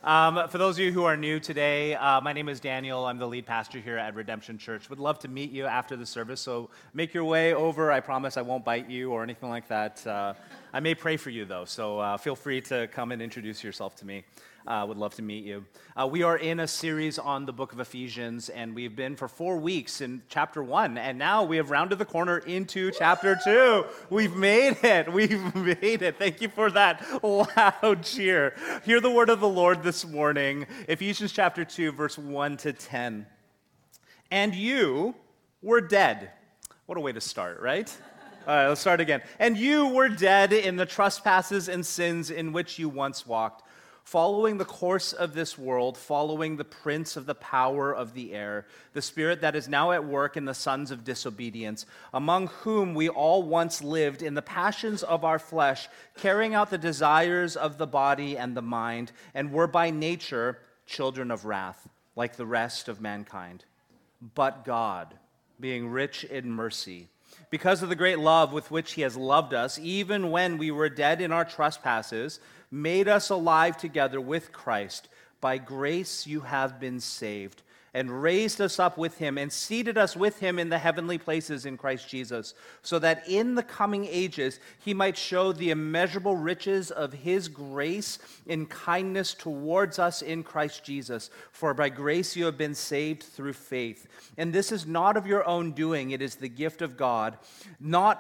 For those of you who are new today, my name is Daniel. I'm the lead pastor here at Redemption Church. Would love to meet you after the service, so make your way over. I promise I won't bite you or anything like that. I may pray for you, though, so feel free to come and introduce yourself to me. Would love to meet you. We are in a series on the book of Ephesians, and we've been for 4 weeks in chapter 1, and now we have rounded the corner into chapter 2. We've made it. We've made it. Thank you for that loud cheer. Hear the word of the Lord this morning. Ephesians chapter 2, verse 1 to 10. And you were dead. What a way to start, right? All right, let's start again. And you were dead in the trespasses and sins in which you once walked, following the course of this world, following the prince of the power of the air, the spirit that is now at work in the sons of disobedience, among whom we all once lived in the passions of our flesh, carrying out the desires of the body and the mind, and were by nature children of wrath, like the rest of mankind. But God, being rich in mercy, because of the great love with which he has loved us, even when we were dead in our trespasses, made us alive together with Christ. By grace you have been saved, and raised us up with him, and seated us with him in the heavenly places in Christ Jesus, so that in the coming ages he might show the immeasurable riches of his grace in kindness towards us in Christ Jesus. For by grace you have been saved through faith. And this is not of your own doing, it is the gift of God, not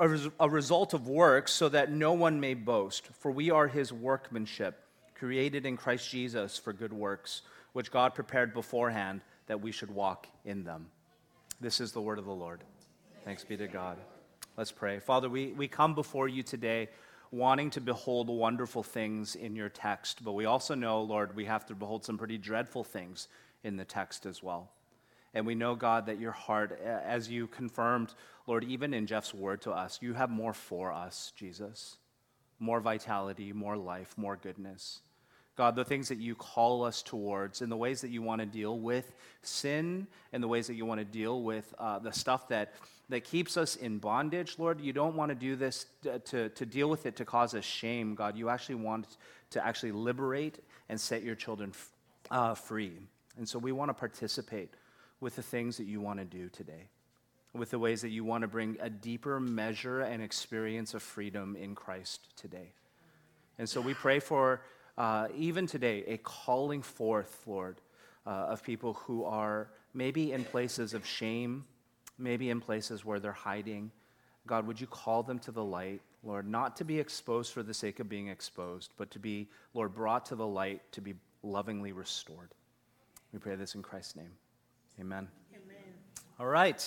a result of works, so that no one may boast. For we are his workmanship, created in Christ Jesus for good works, which God prepared beforehand that we should walk in them. This is the word of the Lord. Thanks be to God. Let's pray. Father, we come before you today wanting to behold wonderful things in your text, but we also know, Lord, we have to behold some pretty dreadful things in the text as well. And we know, God, that your heart, as you confirmed, Lord, even in Jeff's word to us, you have more for us, Jesus. More vitality, more life, more goodness. God, the things that you call us towards and the ways that you want to deal with sin and the ways that you want to deal with the stuff that keeps us in bondage, Lord, you don't want to do this to deal with it to cause us shame, God. You actually want to actually liberate and set your children free. And so we want to participate with the things that you want to do today, with the ways that you want to bring a deeper measure and experience of freedom in Christ today. And so we pray for even today, a calling forth, Lord, of people who are maybe in places of shame, maybe in places where they're hiding. God, would you call them to the light, Lord, not to be exposed for the sake of being exposed, but to be, Lord, brought to the light to be lovingly restored. We pray this in Christ's name. Amen. Amen. All right.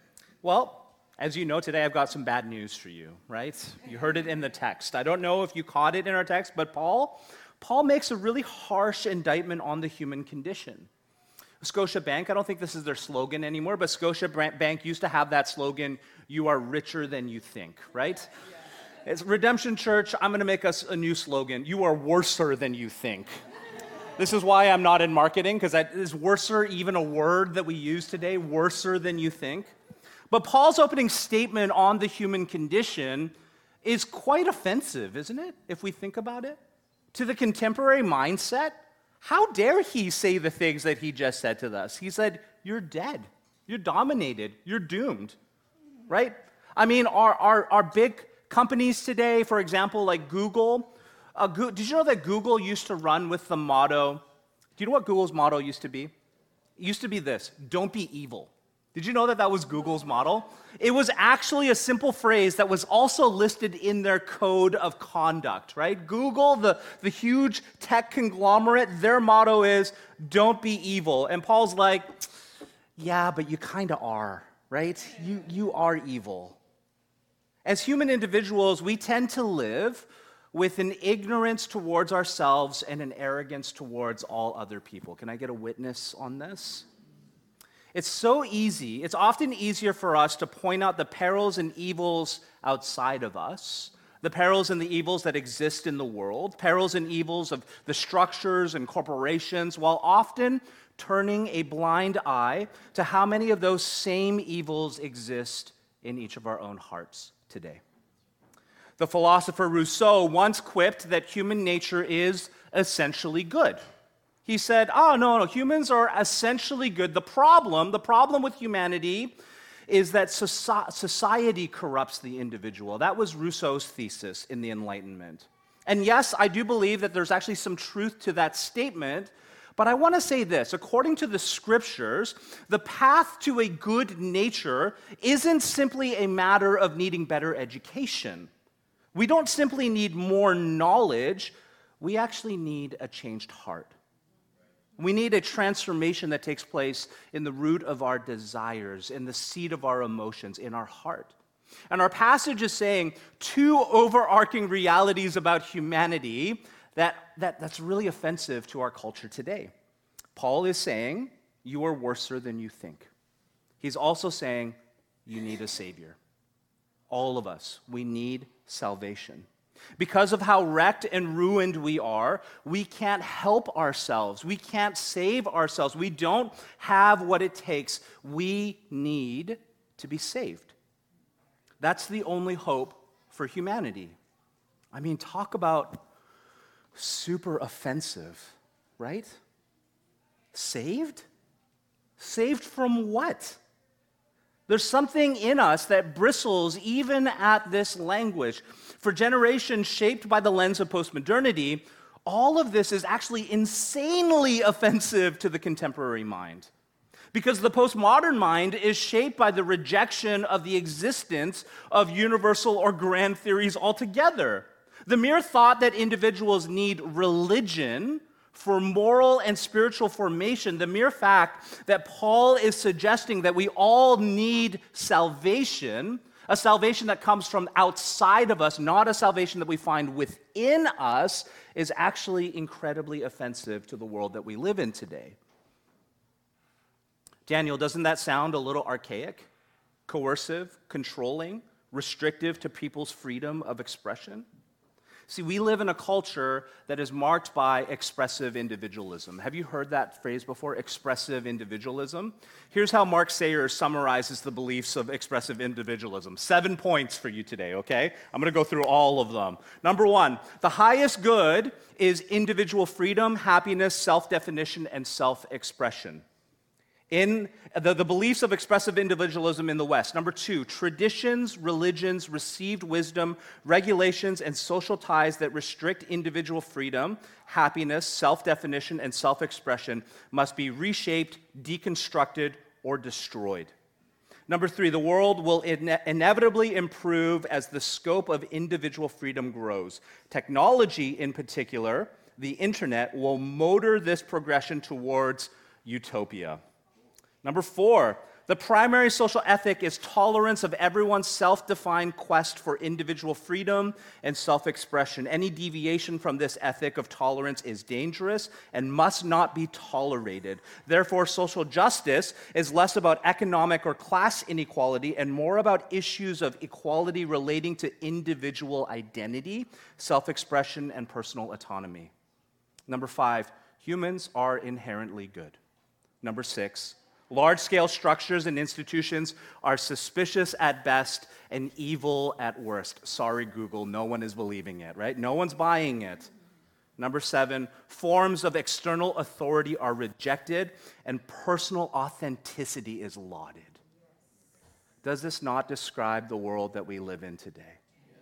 Well, as you know, today I've got some bad news for you, right? You heard it in the text. I don't know if you caught it in our text, but Paul makes a really harsh indictment on the human condition. Scotiabank, I don't think this is their slogan anymore, but Scotiabank used to have that slogan, "You are richer than you think," right? Yeah. It's Redemption Church, I'm going to make us a new slogan, "You are worser than you think." This is why I'm not in marketing, because is worser even a word that we use today, worser than you think? But Paul's opening statement on the human condition is quite offensive, isn't it, if we think about it? To the contemporary mindset, how dare he say the things that he just said to us? He said, you're dead, you're dominated, you're doomed, right? I mean, our big companies today, for example, like Google, did you know that Google used to run with the motto, do you know what Google's motto used to be? It used to be this, don't be evil. Did you know that was Google's model? It was actually a simple phrase that was also listed in their code of conduct, right? Google, the huge tech conglomerate, their motto is, don't be evil. And Paul's like, yeah, but you kind of are, right? You are evil. As human individuals, we tend to live with an ignorance towards ourselves and an arrogance towards all other people. Can I get a witness on this? It's so easy, it's often easier for us to point out the perils and evils outside of us, the perils and the evils that exist in the world, perils and evils of the structures and corporations, while often turning a blind eye to how many of those same evils exist in each of our own hearts today. The philosopher Rousseau once quipped that human nature is essentially good. He said, oh, no, humans are essentially good. The problem with humanity is that society corrupts the individual. That was Rousseau's thesis in the Enlightenment. And yes, I do believe that there's actually some truth to that statement, but I want to say this. According to the scriptures, the path to a good nature isn't simply a matter of needing better education. We don't simply need more knowledge, we actually need a changed heart. We need a transformation that takes place in the root of our desires, in the seat of our emotions, in our heart. And our passage is saying two overarching realities about humanity that's really offensive to our culture today. Paul is saying, you are worser than you think. He's also saying, you need a Savior. All of us, we need salvation. Because of how wrecked and ruined we are, we can't help ourselves. We can't save ourselves. We don't have what it takes. We need to be saved. That's the only hope for humanity. I mean, talk about super offensive, right? Saved? Saved from what? There's something in us that bristles even at this language. For generations shaped by the lens of postmodernity, all of this is actually insanely offensive to the contemporary mind. Because the postmodern mind is shaped by the rejection of the existence of universal or grand theories altogether. The mere thought that individuals need religion for moral and spiritual formation, the mere fact that Paul is suggesting that we all need salvation, a salvation that comes from outside of us, not a salvation that we find within us, is actually incredibly offensive to the world that we live in today. Daniel, doesn't that sound a little archaic, coercive, controlling, restrictive to people's freedom of expression? See, we live in a culture that is marked by expressive individualism. Have you heard that phrase before, expressive individualism? Here's how Mark Sayers summarizes the beliefs of expressive individualism. 7 points for you today, okay? I'm going to go through all of them. Number 1, the highest good is individual freedom, happiness, self-definition, and self-expression. In the beliefs of expressive individualism in the West. Number 2, traditions, religions, received wisdom, regulations, and social ties that restrict individual freedom, happiness, self-definition, and self-expression must be reshaped, deconstructed, or destroyed. Number 3, the world will inevitably improve as the scope of individual freedom grows. Technology, in particular, the internet, will motor this progression towards utopia. Number 4, the primary social ethic is tolerance of everyone's self-defined quest for individual freedom and self-expression. Any deviation from this ethic of tolerance is dangerous and must not be tolerated. Therefore, social justice is less about economic or class inequality and more about issues of equality relating to individual identity, self-expression, and personal autonomy. Number 5, humans are inherently good. Number 6, large-scale structures and institutions are suspicious at best and evil at worst. Sorry, Google, no one is believing it, right? No one's buying it. Number 7, forms of external authority are rejected and personal authenticity is lauded. Does this not describe the world that we live in today?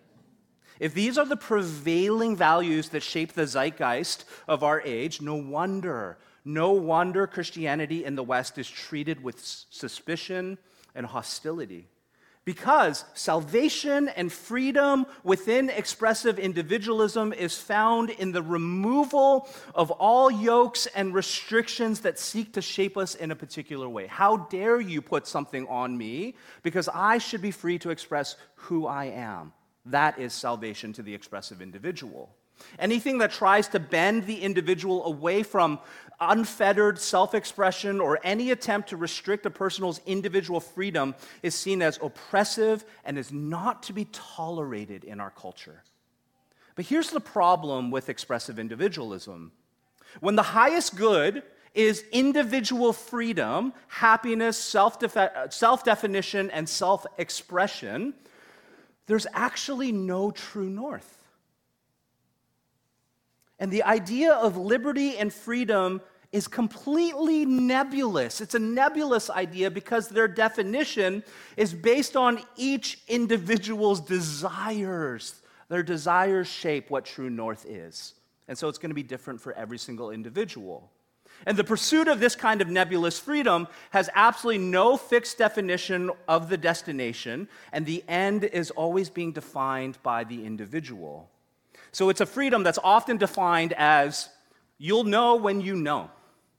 If these are the prevailing values that shape the zeitgeist of our age, no wonder Christianity in the West is treated with suspicion and hostility. Because salvation and freedom within expressive individualism is found in the removal of all yokes and restrictions that seek to shape us in a particular way. How dare you put something on me because I should be free to express who I am? That is salvation to the expressive individual. Anything that tries to bend the individual away from unfettered self-expression or any attempt to restrict a person's individual freedom is seen as oppressive and is not to be tolerated in our culture. But here's the problem with expressive individualism. When the highest good is individual freedom, happiness, self-definition, and self-expression, there's actually no true north. And the idea of liberty and freedom is completely nebulous. It's a nebulous idea because their definition is based on each individual's desires. Their desires shape what true north is. And so it's going to be different for every single individual. And the pursuit of this kind of nebulous freedom has absolutely no fixed definition of the destination, and the end is always being defined by the individual. So it's a freedom that's often defined as, you'll know when you know.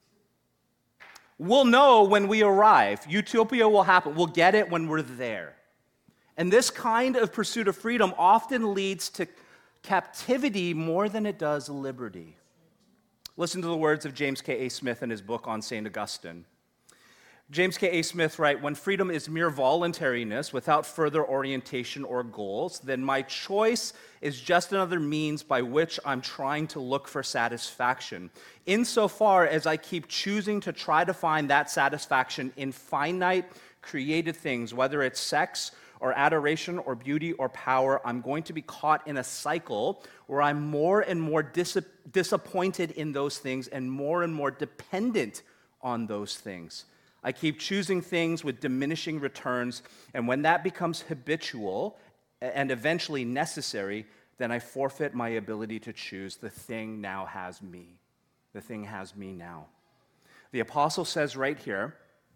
We'll know when we arrive. Utopia will happen. We'll get it when we're there. And this kind of pursuit of freedom often leads to captivity more than it does liberty. Listen to the words of James K.A. Smith in his book on St. Augustine. James K.A. Smith writes, "When freedom is mere voluntariness without further orientation or goals, then my choice is just another means by which I'm trying to look for satisfaction. Insofar as I keep choosing to try to find that satisfaction in finite, created things, whether it's sex or adoration or beauty or power, I'm going to be caught in a cycle where I'm more and more disappointed in those things and more dependent on those things. I keep choosing things with diminishing returns, and when that becomes habitual and eventually necessary, then I forfeit my ability to choose. The thing now has me. The thing has me now." The apostle says right here,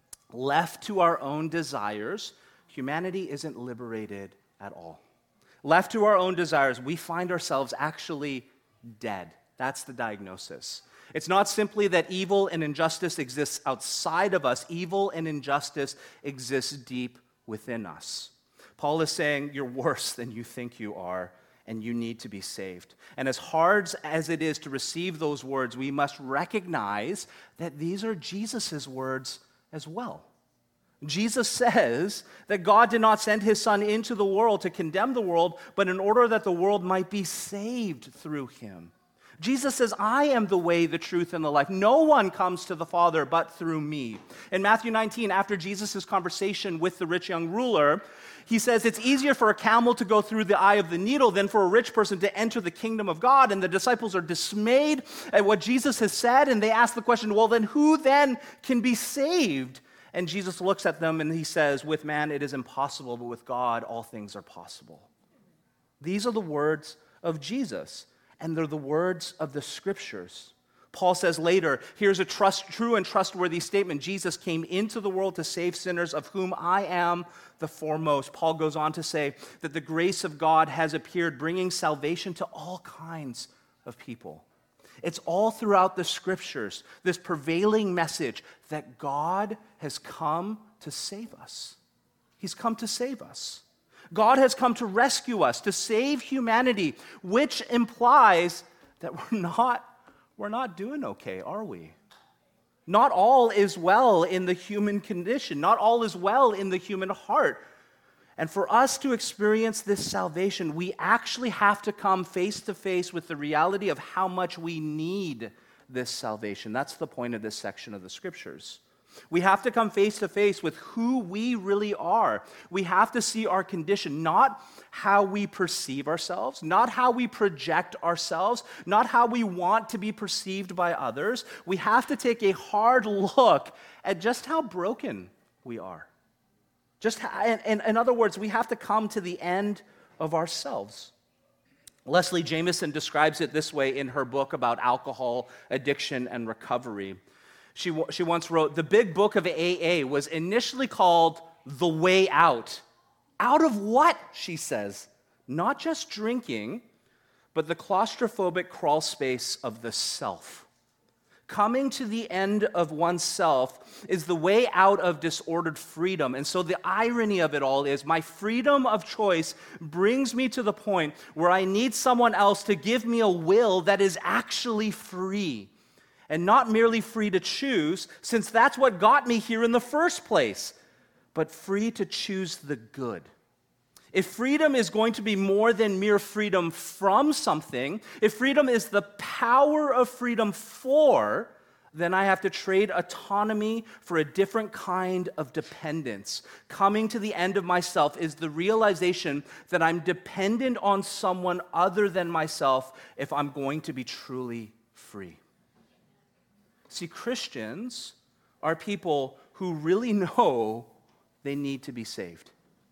left to our own desires, humanity isn't liberated at all. Left to our own desires, we find ourselves actually dead. That's the diagnosis. It's not simply that evil and injustice exists outside of us. Evil and injustice exists deep within us. Paul is saying you're worse than you think you are, and you need to be saved. And as hard as it is to receive those words, we must recognize that these are Jesus' words as well. Jesus says that God did not send his Son into the world to condemn the world, but in order that the world might be saved through him. Jesus says, I am the way, the truth, and the life. No one comes to the Father but through me. In Matthew 19, after Jesus' conversation with the rich young ruler, he says it's easier for a camel to go through the eye of the needle than for a rich person to enter the kingdom of God. And the disciples are dismayed at what Jesus has said, and they ask the question, well, then who then can be saved? And Jesus looks at them and he says, with man it is impossible, but with God all things are possible. These are the words of Jesus, and they're the words of the Scriptures. Paul says later, here's a true and trustworthy statement. Jesus came into the world to save sinners, of whom I am the foremost. Paul goes on to say that the grace of God has appeared, bringing salvation to all kinds of people. It's all throughout the Scriptures, this prevailing message that God has come to save us. He's come to save us. God has come to rescue us, to save humanity, which implies that we're not doing okay, are we? Not all is well in the human condition. Not all is well in the human heart. And for us to experience this salvation, we actually have to come face to face with the reality of how much we need this salvation. That's the point of this section of the Scriptures. We have to come face to face with who we really are. We have to see our condition, not how we perceive ourselves, not how we project ourselves, not how we want to be perceived by others. We have to take a hard look at just how broken we are. In other words, we have to come to the end of ourselves. Leslie Jamison describes it this way in her book about alcohol addiction and recovery. She once wrote, "The big book of AA was initially called The Way Out." Out of what, she says? Not just drinking, but the claustrophobic crawl space of the self. Coming to the end of oneself is the way out of disordered freedom. And so the irony of it all is my freedom of choice brings me to the point where I need someone else to give me a will that is actually free. And not merely free to choose, since that's what got me here in the first place, but free to choose the good. If freedom is going to be more than mere freedom from something, if freedom is the power of freedom for, then I have to trade autonomy for a different kind of dependence. Coming to the end of myself is the realization that I'm dependent on someone other than myself if I'm going to be truly free. See, Christians are people who really know they need to be saved.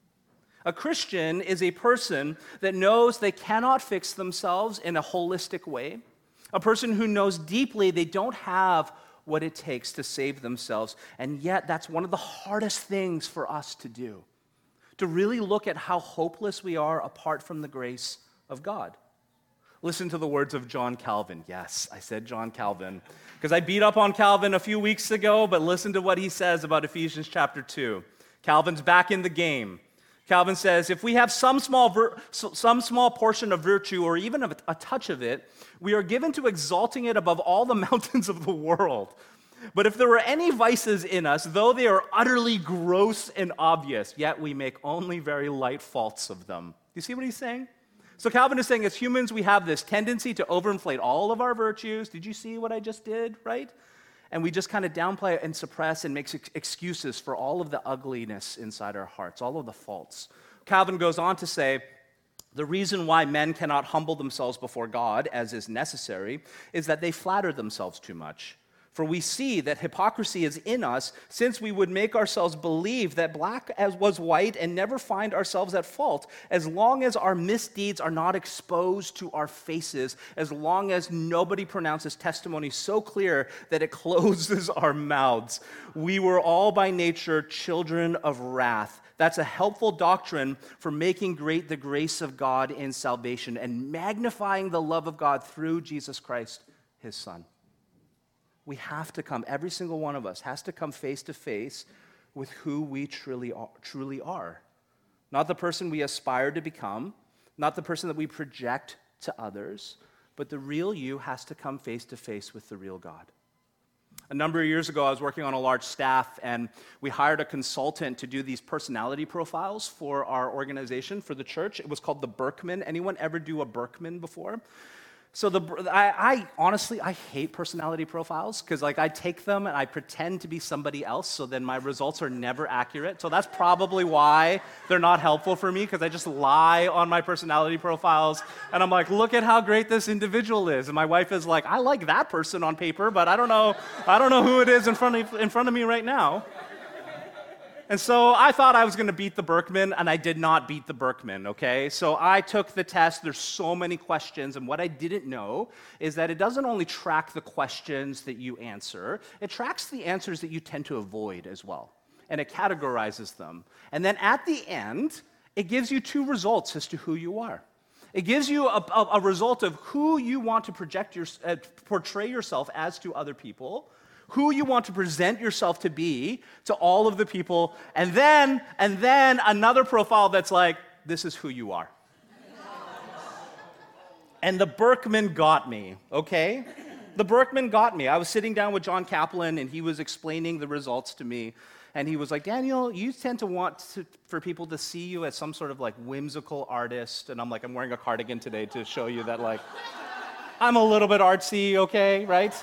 A Christian is a person that knows they cannot fix themselves in a holistic way. A person who knows deeply they don't have what it takes to save themselves. And yet, that's one of the hardest things for us to do, to really look at how hopeless we are apart from the grace of God. Listen to the words of John Calvin. Yes, I said John Calvin, because I beat up on Calvin a few weeks ago, but listen to what he says about Ephesians chapter 2. Calvin's back in the game. Calvin says, if we have some small portion of virtue or even a touch of it, we are given to exalting it above all the mountains of the world. But if there were any vices in us, though they are utterly gross and obvious, yet we make only very light faults of them. Do you see what he's saying? So Calvin is saying as humans, we have this tendency to overinflate all of our virtues. Did you see what I just did, right? And we just kind of downplay and suppress and make excuses for all of the ugliness inside our hearts, all of the faults. Calvin goes on to say, the reason why men cannot humble themselves before God, as is necessary, is that they flatter themselves too much. For we see that hypocrisy is in us, since we would make ourselves believe that black as was white and never find ourselves at fault, as long as our misdeeds are not exposed to our faces, as long as nobody pronounces testimony so clear that it closes our mouths. We were all by nature children of wrath. That's a helpful doctrine for making great the grace of God in salvation and magnifying the love of God through Jesus Christ, his Son. We have to come, every single one of us has to come face to face with who we truly are. Not the person we aspire to become, not the person that we project to others, but the real you has to come face to face with the real God. A number of years ago, I was working on a large staff, and we hired a consultant to do these personality profiles for our organization, for the church. It was called the Berkman. Anyone ever do a Berkman before? So I honestly hate personality profiles because I take them and I pretend to be somebody else, so then my results are never accurate. So that's probably why they're not helpful for me, because I just lie on my personality profiles and I'm like, look at how great this individual is. And my wife is like, I like that person on paper, but I don't know who it is in front of me right now. And so I thought I was going to beat the Berkman, and I did not beat the Berkman, okay? So I took the test. There's so many questions, and what I didn't know is that it doesn't only track the questions that you answer, it tracks the answers that you tend to avoid as well, and it categorizes them. And then at the end, it gives you two results as to who you are. It gives you a result of who you want to portray yourself as to other people, who you want to present yourself to be to all of the people, and then another profile that's like, this is who you are. And the Berkman got me, okay? The Berkman got me. I was sitting down with John Kaplan, and he was explaining the results to me, and he was like, Daniel, you tend to want for people to see you as some sort of whimsical artist, and I'm like, I'm wearing a cardigan today to show you that I'm a little bit artsy, okay, right?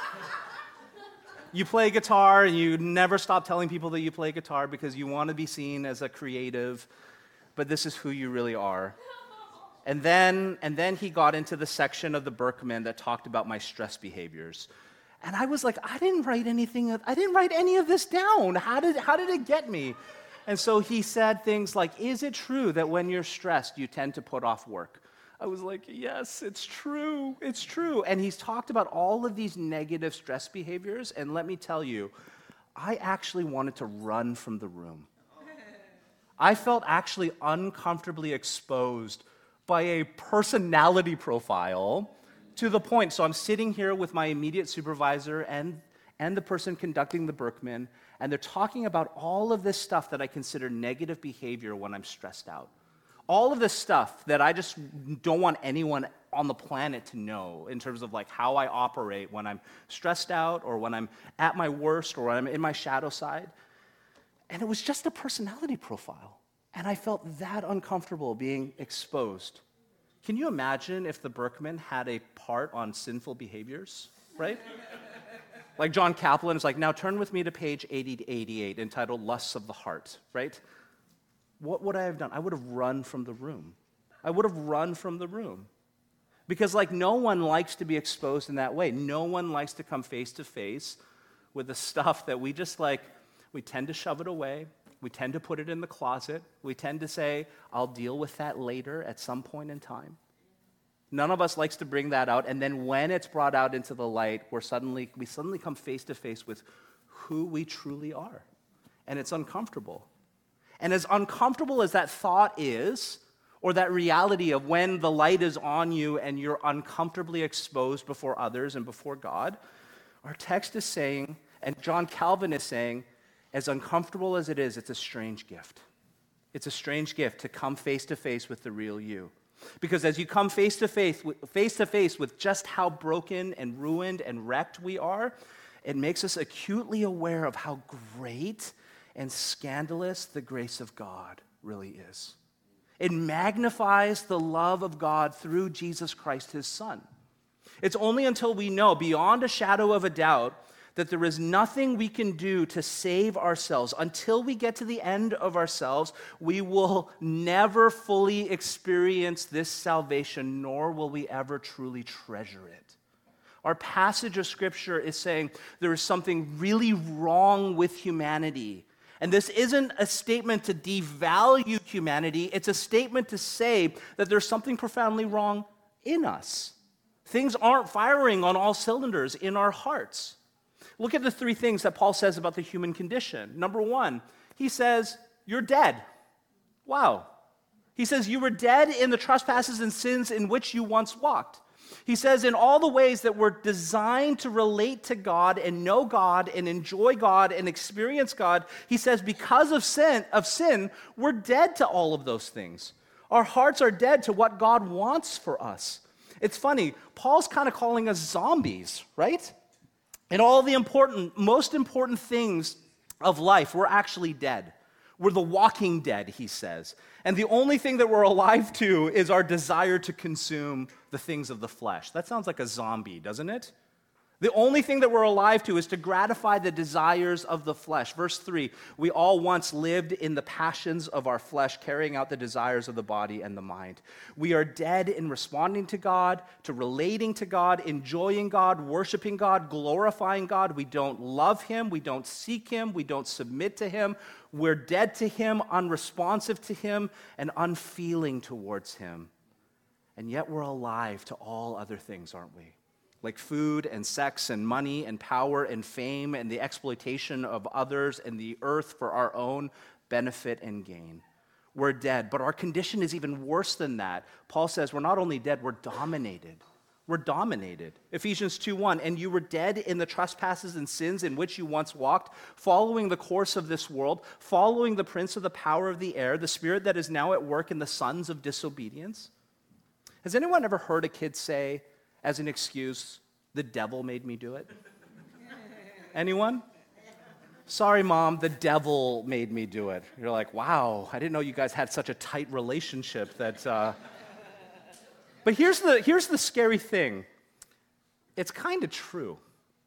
You play guitar, and you never stop telling people that you play guitar because you want to be seen as a creative, but this is who you really are. And then he got into the section of the Berkman that talked about my stress behaviors. And I was like, I didn't write any of this down. How did it get me? And so he said things like, is it true that when you're stressed, you tend to put off work? I was like, yes, it's true. And he's talked about all of these negative stress behaviors, and let me tell you, I actually wanted to run from the room. I felt actually uncomfortably exposed by a personality profile to the point, so I'm sitting here with my immediate supervisor and the person conducting the Berkman, and they're talking about all of this stuff that I consider negative behavior when I'm stressed out. All of this stuff that I just don't want anyone on the planet to know in terms of how I operate when I'm stressed out or when I'm at my worst or when I'm in my shadow side. And it was just a personality profile. And I felt that uncomfortable being exposed. Can you imagine if the Berkman had a part on sinful behaviors, right? Like John Kaplan is like, now turn with me to page 80 to 88, entitled Lusts of the Heart, right? What would I have done? I would have run from the room. I would have run from the room. Because like no one likes to be exposed in that way. No one likes to come face to face with the stuff that we just like, we tend to shove it away. We tend to put it in the closet. We tend to say, I'll deal with that later at some point in time. None of us likes to bring that out, and then when it's brought out into the light, we suddenly come face to face with who we truly are, and it's uncomfortable. And as uncomfortable as that thought is, or that reality of when the light is on you and you're uncomfortably exposed before others and before God, our text is saying, and John Calvin is saying, as uncomfortable as it is, it's a strange gift. It's a strange gift to come face to face with the real you. Because as you come face to face with just how broken and ruined and wrecked we are, it makes us acutely aware of how great and scandalous the grace of God really is. It magnifies the love of God through Jesus Christ, his Son. It's only until we know beyond a shadow of a doubt that there is nothing we can do to save ourselves. Until we get to the end of ourselves, we will never fully experience this salvation, nor will we ever truly treasure it. Our passage of Scripture is saying there is something really wrong with humanity. And this isn't a statement to devalue humanity. It's a statement to say that there's something profoundly wrong in us. Things aren't firing on all cylinders in our hearts. Look at the three things that Paul says about the human condition. Number one, he says, you're dead. Wow. He says, you were dead in the trespasses and sins in which you once walked. He says, in all the ways that we're designed to relate to God and know God and enjoy God and experience God, he says, because of sin, we're dead to all of those things. Our hearts are dead to what God wants for us. It's funny, Paul's kind of calling us zombies, right? In all the most important things of life, we're actually dead. We're the walking dead, he says. And the only thing that we're alive to is our desire to consume the things of the flesh. That sounds like a zombie, doesn't it? The only thing that we're alive to is to gratify the desires of the flesh. Verse 3, we all once lived in the passions of our flesh, carrying out the desires of the body and the mind. We are dead in responding to God, to relating to God, enjoying God, worshiping God, glorifying God. We don't love him, we don't seek him, we don't submit to him. We're dead to him, unresponsive to him, and unfeeling towards him. And yet we're alive to all other things, aren't we? Like food and sex and money and power and fame and the exploitation of others and the earth for our own benefit and gain. We're dead, but our condition is even worse than that. Paul says we're not only dead, we're dominated. We're dominated. Ephesians 2:1, and you were dead in the trespasses and sins in which you once walked, following the course of this world, following the prince of the power of the air, the spirit that is now at work in the sons of disobedience. Has anyone ever heard a kid say, as an excuse, the devil made me do it? Anyone? Sorry, Mom, the devil made me do it. You're like, wow, I didn't know you guys had such a tight relationship that... But here's the scary thing. It's kind of true.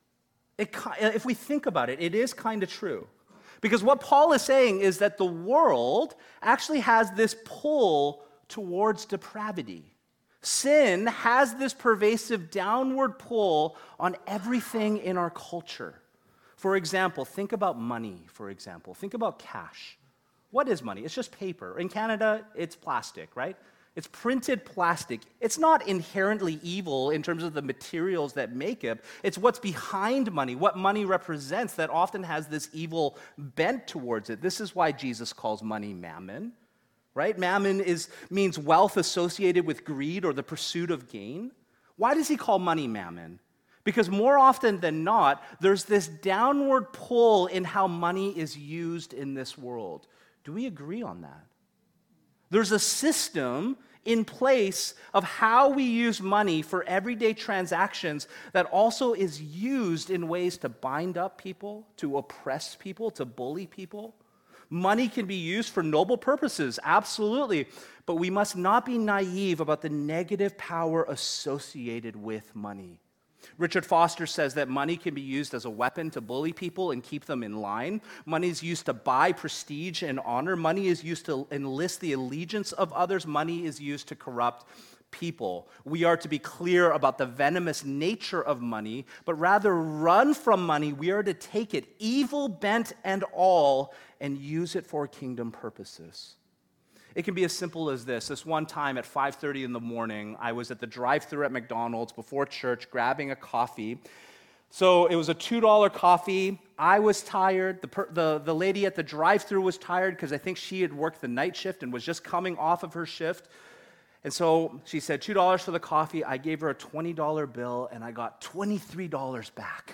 If we think about it, it is kind of true. Because what Paul is saying is that the world actually has this pull towards depravity. Sin has this pervasive downward pull on everything in our culture. For example, think about money, for example. Think about cash. What is money? It's just paper. In Canada, it's plastic, right? It's printed plastic. It's not inherently evil in terms of the materials that make it. It's what's behind money, what money represents that often has this evil bent towards it. This is why Jesus calls money mammon. Right? Mammon means wealth associated with greed or the pursuit of gain. Why does he call money mammon? Because more often than not, there's this downward pull in how money is used in this world. Do we agree on that? There's a system in place of how we use money for everyday transactions that also is used in ways to bind up people, to oppress people, to bully people. Money can be used for noble purposes, absolutely, but we must not be naive about the negative power associated with money. Richard Foster says that money can be used as a weapon to bully people and keep them in line. Money is used to buy prestige and honor. Money is used to enlist the allegiance of others. Money is used to corrupt people. We are to be clear about the venomous nature of money, but rather run from money. We are to take it, evil bent and all, and use it for kingdom purposes. It can be as simple as this. This one time at 5:30 in the morning, I was at the drive-thru at McDonald's before church grabbing a coffee. So it was a $2 coffee. I was tired. The lady at the drive-thru was tired because I think she had worked the night shift and was just coming off of her shift. And so she said, $2 for the coffee. I gave her a $20 bill, and I got $23 back.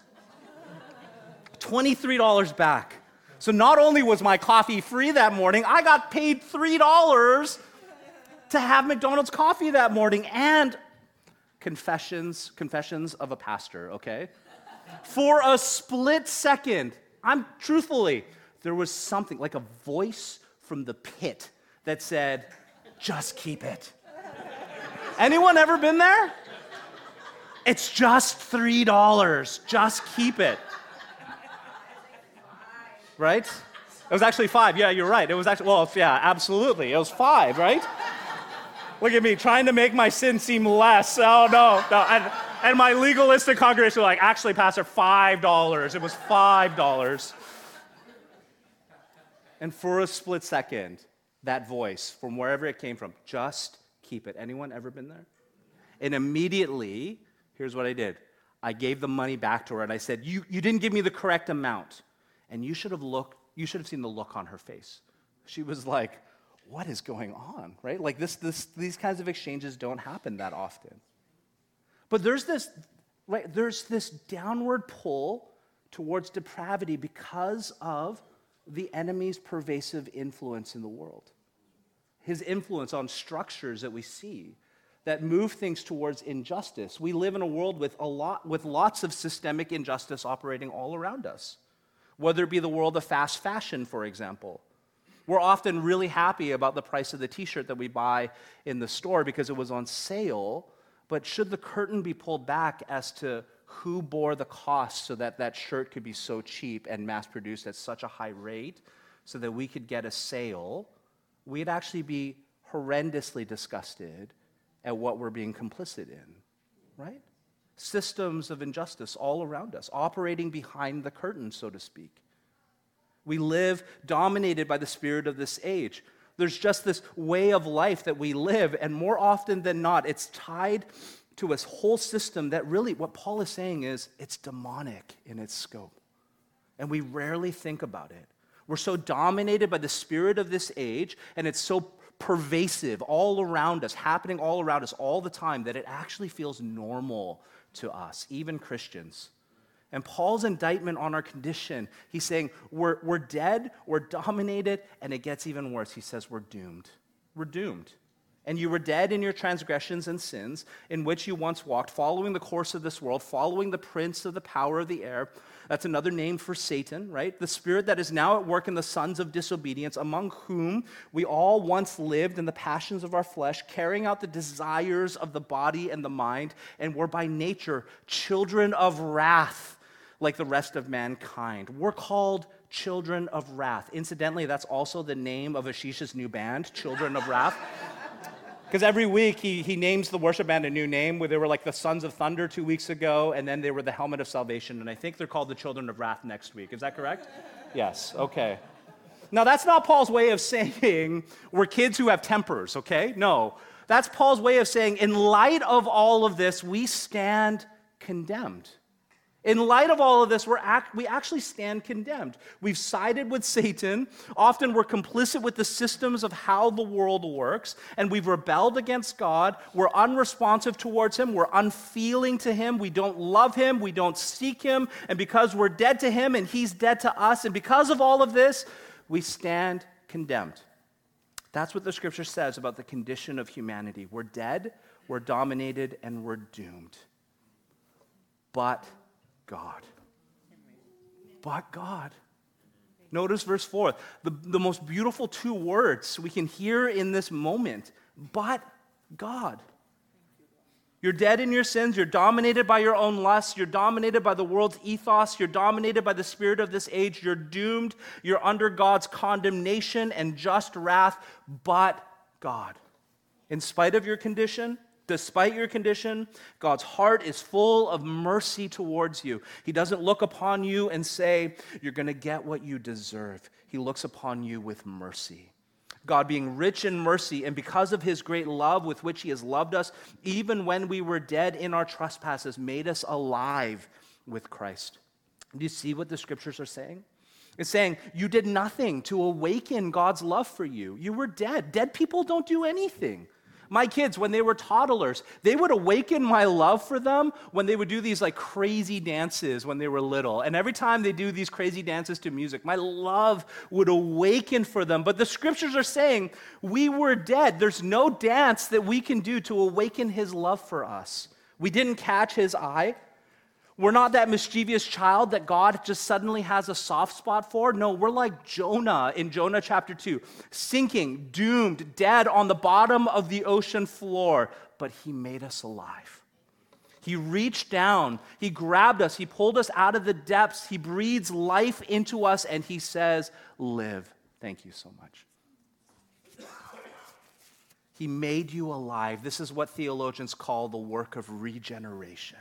$23 back. So not only was my coffee free that morning, I got paid $3 to have McDonald's coffee that morning. And confessions of a pastor, okay? For a split second, there was something like a voice from the pit that said, just keep it. Anyone ever been there? It's just $3. Just keep it. Right? It was actually 5. Yeah, you're right. It was actually, absolutely. It was 5, right? Look at me, trying to make my sin seem less. Oh, no. And my legalistic congregation were like, actually, Pastor, $5. It was $5. And for a split second, that voice, from wherever it came from, just keep it. Anyone ever been there? And immediately, here's what I did. I gave the money back to her, and I said, you didn't give me the correct amount. And you should have seen the look on her face. She was like, what is going on, right? Like these kinds of exchanges don't happen that often. But there's this downward pull towards depravity because of the enemy's pervasive influence in the world. His influence on structures that we see that move things towards injustice. We live in a world with lots of systemic injustice operating all around us. Whether it be the world of fast fashion, for example. We're often really happy about the price of the t-shirt that we buy in the store because it was on sale, but should the curtain be pulled back as to who bore the cost so that that shirt could be so cheap and mass-produced at such a high rate so that we could get a sale, we'd actually be horrendously disgusted at what we're being complicit in, right? Systems of injustice all around us, operating behind the curtain, so to speak. We live dominated by the spirit of this age. There's just this way of life that we live, and more often than not, it's tied to a whole system that really, what Paul is saying is, it's demonic in its scope. And we rarely think about it. We're so dominated by the spirit of this age, and it's so pervasive all around us, happening all around us all the time, that it actually feels normal to us, even Christians. And Paul's indictment on our condition, he's saying we're dead, we're dominated, and it gets even worse. He says we're doomed. We're doomed. And you were dead in your transgressions and sins, in which you once walked, following the course of this world, following the prince of the power of the air. That's another name for Satan, right? The spirit that is now at work in the sons of disobedience, among whom we all once lived in the passions of our flesh, carrying out the desires of the body and the mind, and were by nature children of wrath, like the rest of mankind. We're called children of wrath. Incidentally, that's also the name of Ashish's new band, Children of Wrath. Because every week he names the worship band a new name, where they were like the Sons of Thunder 2 weeks ago, and then they were the Helmet of Salvation, and I think they're called the Children of Wrath next week. Is that correct? Yes, okay. Now, that's not Paul's way of saying we're kids who have tempers, okay? No, that's Paul's way of saying in light of all of this, we stand condemned. In light of all of this, we actually stand condemned. We've sided with Satan. Often we're complicit with the systems of how the world works, and we've rebelled against God. We're unresponsive towards Him. We're unfeeling to Him. We don't love Him. We don't seek Him. And because we're dead to Him and He's dead to us, and because of all of this, we stand condemned. That's what the Scripture says about the condition of humanity. We're dead, we're dominated, and we're doomed. But God. But God. Notice verse 4, the most beautiful two words we can hear in this moment. But God. You're dead in your sins. You're dominated by your own lusts. You're dominated by the world's ethos. You're dominated by the spirit of this age. You're doomed. You're under God's condemnation and just wrath. But God, in spite of your condition, despite your condition, God's heart is full of mercy towards you. He doesn't look upon you and say, you're going to get what you deserve. He looks upon you with mercy. God being rich in mercy, and because of his great love with which he has loved us, even when we were dead in our trespasses, made us alive with Christ. Do you see what the scriptures are saying? It's saying you did nothing to awaken God's love for you. You were dead. Dead people don't do anything. My kids, when they were toddlers, they would awaken my love for them when they would do these like crazy dances when they were little. And every time they do these crazy dances to music, my love would awaken for them. But the scriptures are saying we were dead. There's no dance that we can do to awaken his love for us. We didn't catch his eye. We're not that mischievous child that God just suddenly has a soft spot for. No, we're like Jonah in Jonah chapter 2, sinking, doomed, dead on the bottom of the ocean floor. But he made us alive. He reached down, he grabbed us, he pulled us out of the depths, he breathes life into us, and he says, live. Thank you so much. He made you alive. This is what theologians call the work of regeneration.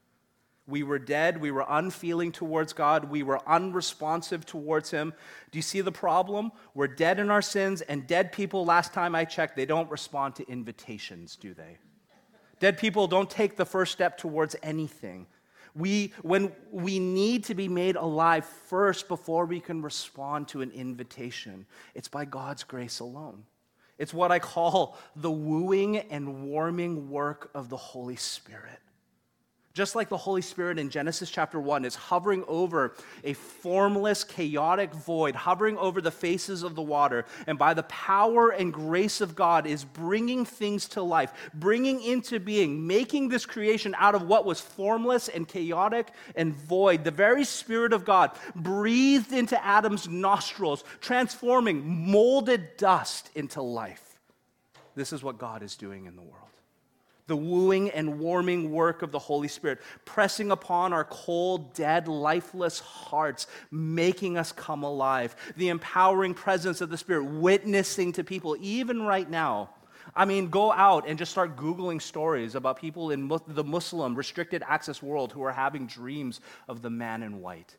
We were dead. We were unfeeling towards God. We were unresponsive towards him. Do you see the problem? We're dead in our sins, and dead people, last time I checked, they don't respond to invitations, do they? Dead people don't take the first step towards anything. When we need to be made alive first before we can respond to an invitation, it's by God's grace alone. It's what I call the wooing and warming work of the Holy Spirit. Just like the Holy Spirit in Genesis chapter 1 is hovering over a formless, chaotic void, hovering over the faces of the water, and by the power and grace of God is bringing things to life, bringing into being, making this creation out of what was formless and chaotic and void. The very Spirit of God breathed into Adam's nostrils, transforming molded dust into life. This is what God is doing in the world. The wooing and warming work of the Holy Spirit, pressing upon our cold, dead, lifeless hearts, making us come alive. The empowering presence of the Spirit, witnessing to people, even right now. I mean, go out and just start Googling stories about people in the Muslim restricted access world who are having dreams of the man in white.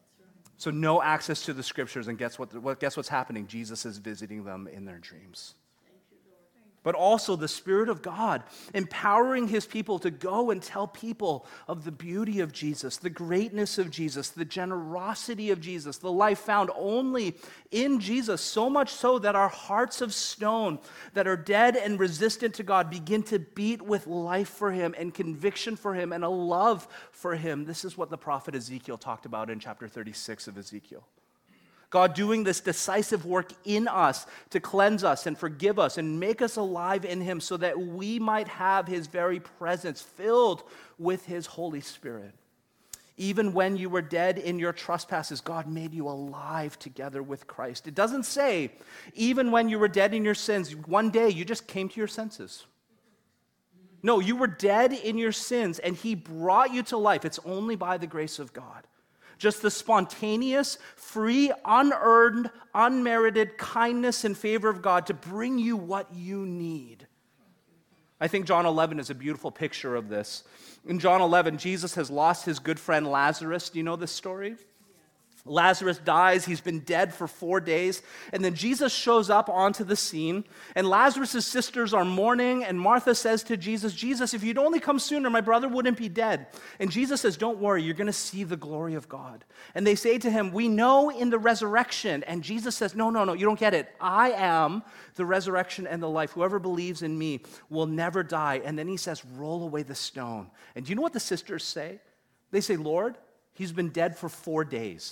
So no access to the scriptures, and guess what's happening? Jesus is visiting them in their dreams. But also the Spirit of God empowering his people to go and tell people of the beauty of Jesus, the greatness of Jesus, the generosity of Jesus, the life found only in Jesus, so much so that our hearts of stone that are dead and resistant to God begin to beat with life for him and conviction for him and a love for him. This is what the prophet Ezekiel talked about in chapter 36 of Ezekiel. God doing this decisive work in us to cleanse us and forgive us and make us alive in him so that we might have his very presence filled with his Holy Spirit. Even when you were dead in your trespasses, God made you alive together with Christ. It doesn't say, even when you were dead in your sins, one day you just came to your senses. No, you were dead in your sins and he brought you to life. It's only by the grace of God. Just the spontaneous, free, unearned, unmerited kindness and favor of God to bring you what you need. I think John 11 is a beautiful picture of this. In John 11, Jesus has lost his good friend Lazarus. Do you know this story? Lazarus dies. He's been dead for 4 days. And then Jesus shows up onto the scene. And Lazarus' sisters are mourning. And Martha says to Jesus, Jesus, if you'd only come sooner, my brother wouldn't be dead. And Jesus says, don't worry, you're going to see the glory of God. And they say to him, we know in the resurrection. And Jesus says, no, you don't get it. I am the resurrection and the life. Whoever believes in me will never die. And then he says, roll away the stone. And do you know what the sisters say? They say, Lord, he's been dead for 4 days.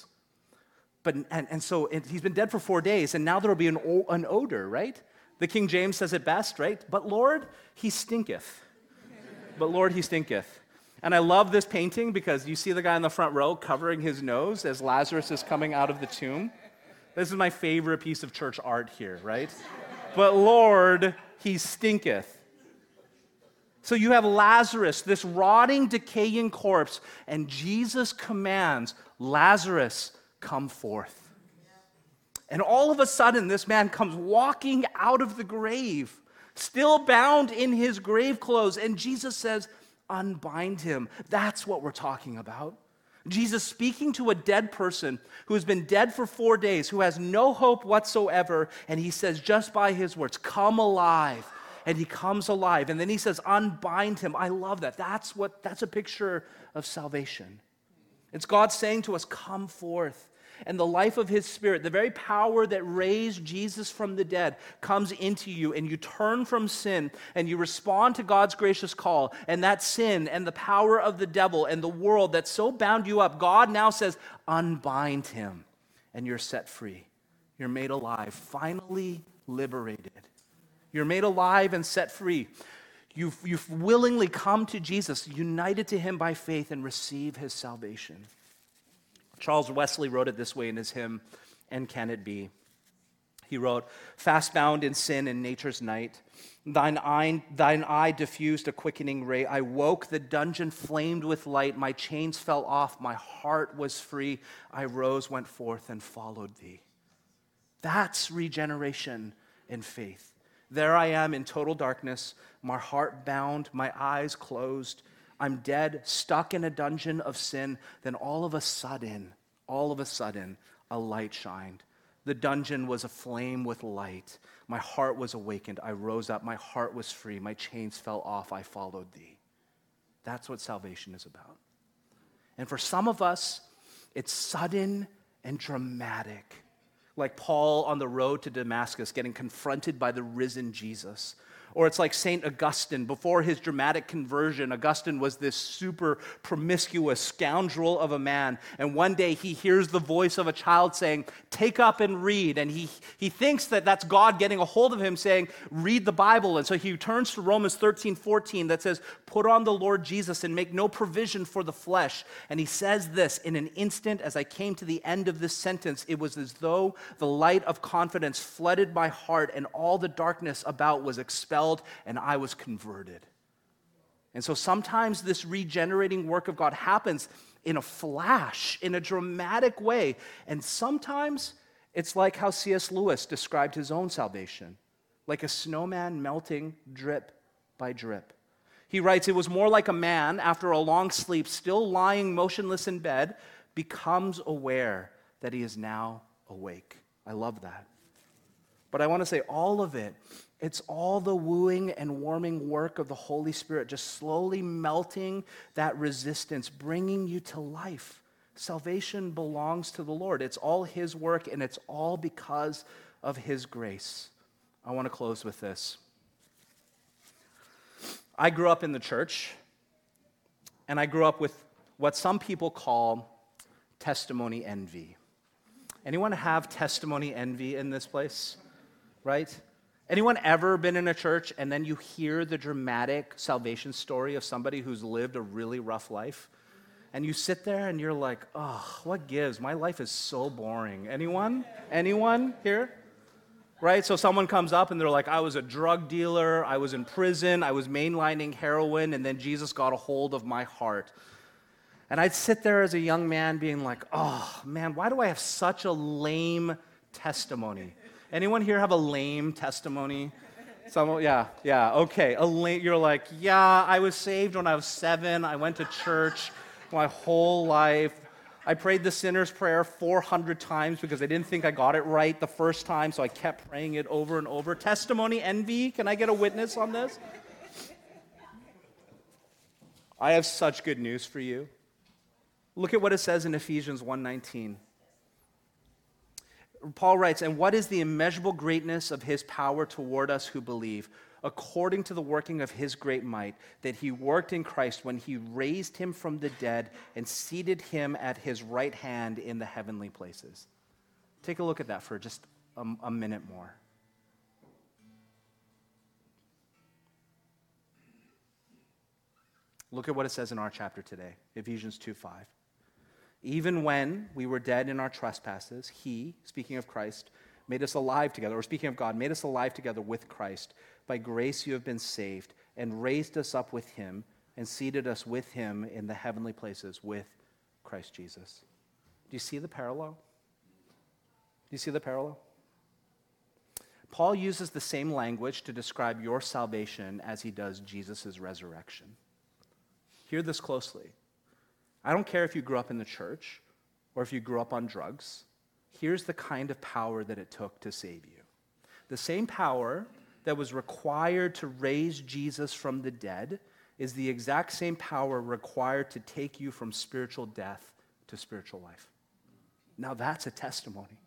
So he's been dead for 4 days, and now there will be an odor, right? The King James says it best, right? But Lord, he stinketh. But Lord, he stinketh. And I love this painting because you see the guy in the front row covering his nose as Lazarus is coming out of the tomb. This is my favorite piece of church art here, right? But Lord, he stinketh. So you have Lazarus, this rotting, decaying corpse, and Jesus commands, Lazarus, come forth. And all of a sudden, this man comes walking out of the grave, still bound in his grave clothes, and Jesus says, unbind him. That's what we're talking about. Jesus speaking to a dead person who has been dead for 4 days, who has no hope whatsoever, and he says just by his words, come alive. And he comes alive. And then he says, unbind him. I love that. That's a picture of salvation. It's God saying to us, come forth. And the life of his Spirit, the very power that raised Jesus from the dead, comes into you, and you turn from sin and you respond to God's gracious call. And that sin and the power of the devil and the world that so bound you up, God now says, unbind him. And you're set free. You're made alive, finally liberated. You're made alive and set free. You've willingly come to Jesus, united to him by faith, and receive his salvation. Charles Wesley wrote it this way in his hymn, And Can It Be? He wrote, fast bound in sin in nature's night, thine eye diffused a quickening ray. I woke, the dungeon flamed with light. My chains fell off, my heart was free. I rose, went forth, and followed thee. That's regeneration in faith. There I am in total darkness, my heart bound, my eyes closed. I'm dead, stuck in a dungeon of sin. Then all of a sudden, a light shined. The dungeon was aflame with light. My heart was awakened. I rose up. My heart was free. My chains fell off. I followed thee. That's what salvation is about. And for some of us, it's sudden and dramatic. Like Paul on the road to Damascus getting confronted by the risen Jesus. Or it's like St. Augustine. Before his dramatic conversion, Augustine was this super promiscuous scoundrel of a man. And one day he hears the voice of a child saying, take up and read. And he thinks that that's God getting a hold of him saying, read the Bible. And so he turns to Romans 13:14 that says, put on the Lord Jesus and make no provision for the flesh. And he says this, in an instant, as I came to the end of this sentence, it was as though the light of confidence flooded my heart and all the darkness about was expelled, and I was converted. And so sometimes this regenerating work of God happens in a flash, in a dramatic way. And sometimes it's like how C.S. Lewis described his own salvation, like a snowman melting drip by drip. He writes, it was more like a man, after a long sleep, still lying motionless in bed, becomes aware that he is now awake. I love that. But I want to say all of it, it's all the wooing and warming work of the Holy Spirit, just slowly melting that resistance, bringing you to life. Salvation belongs to the Lord. It's all his work, and it's all because of his grace. I want to close with this. I grew up in the church, and I grew up with what some people call testimony envy. Anyone have testimony envy in this place? Right? Anyone ever been in a church and then you hear the dramatic salvation story of somebody who's lived a really rough life? And you sit there and you're like, oh, what gives? My life is so boring. Anyone? Anyone here? Right? So someone comes up and they're like, I was a drug dealer, I was in prison, I was mainlining heroin, and then Jesus got a hold of my heart. And I'd sit there as a young man being like, oh, man, why do I have such a lame testimony? Anyone here have a lame testimony? Okay. You're like, yeah, I was saved when I was 7. I went to church my whole life. I prayed the sinner's prayer 400 times because I didn't think I got it right the first time, so I kept praying it over and over. Testimony envy, can I get a witness on this? I have such good news for you. Look at what it says in Ephesians 1:19. Paul writes, and what is the immeasurable greatness of his power toward us who believe, according to the working of his great might, that he worked in Christ when he raised him from the dead and seated him at his right hand in the heavenly places. Take a look at that for just a minute more. Look at what it says in our chapter today, Ephesians 2:5. Even when we were dead in our trespasses, he, speaking of Christ, made us alive together, or speaking of God, made us alive together with Christ. By grace you have been saved, and raised us up with him and seated us with him in the heavenly places with Christ Jesus. Do you see the parallel? Do you see the parallel? Paul uses the same language to describe your salvation as he does Jesus' resurrection. Hear this closely. I don't care if you grew up in the church or if you grew up on drugs. Here's the kind of power that it took to save you. The same power that was required to raise Jesus from the dead is the exact same power required to take you from spiritual death to spiritual life. Now that's a testimony.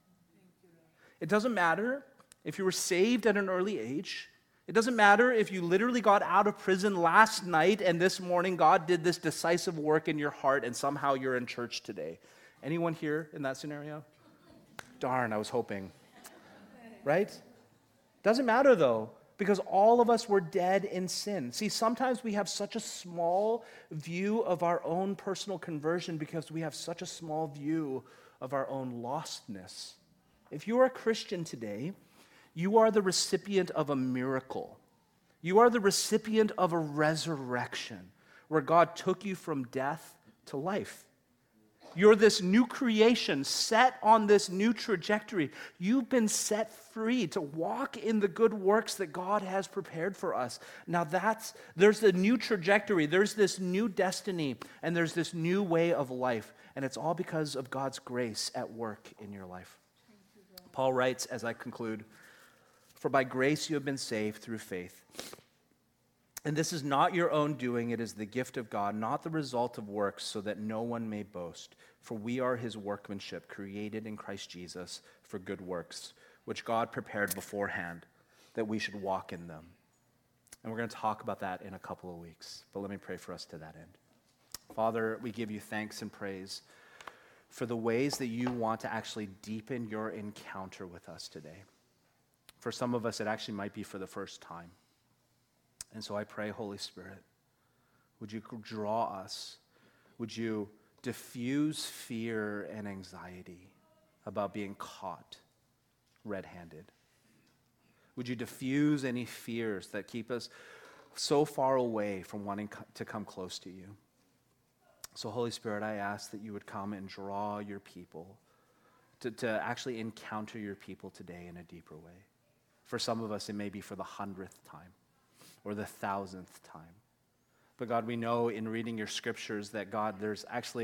It doesn't matter if you were saved at an early age. It doesn't matter if you literally got out of prison last night and this morning God did this decisive work in your heart and somehow you're in church today. Anyone here in that scenario? Darn, I was hoping. Right? Doesn't matter though, because all of us were dead in sin. See, sometimes we have such a small view of our own personal conversion because we have such a small view of our own lostness. If you are a Christian today, you are the recipient of a miracle. You are the recipient of a resurrection where God took you from death to life. You're this new creation set on this new trajectory. You've been set free to walk in the good works that God has prepared for us. Now there's the new trajectory, there's this new destiny, and there's this new way of life. And it's all because of God's grace at work in your life. Paul writes, as I conclude, "For by grace you have been saved through faith. And this is not your own doing, it is the gift of God, not the result of works, so that no one may boast. For we are his workmanship, created in Christ Jesus for good works, which God prepared beforehand that we should walk in them." And we're going to talk about that in a couple of weeks. But let me pray for us to that end. Father, we give you thanks and praise for the ways that you want to actually deepen your encounter with us today. For some of us, it actually might be for the first time. And so I pray, Holy Spirit, would you draw us? Would you diffuse fear and anxiety about being caught red-handed? Would you diffuse any fears that keep us so far away from wanting to come close to you? So Holy Spirit, I ask that you would come and draw your people to actually encounter your people today in a deeper way. For some of us, it may be for the 100th time or the 1,000th time. But God, we know in reading your scriptures that God, there's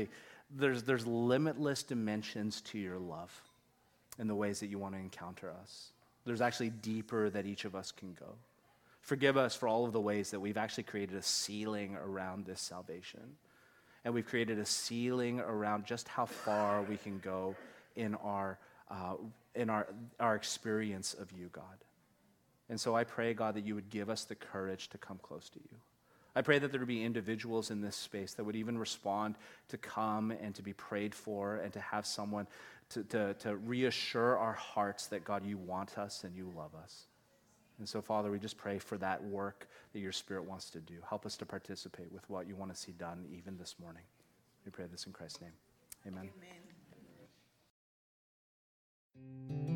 limitless dimensions to your love in the ways that you want to encounter us. There's actually deeper that each of us can go. Forgive us for all of the ways that we've actually created a ceiling around this salvation. And we've created a ceiling around just how far we can go in our experience of you, God. And so I pray, God, that you would give us the courage to come close to you. I pray that there would be individuals in this space that would even respond to come and to be prayed for and to have someone to reassure our hearts that, God, you want us and you love us. And so, Father, we just pray for that work that your Spirit wants to do. Help us to participate with what you want to see done even this morning. We pray this in Christ's name. Amen. Amen.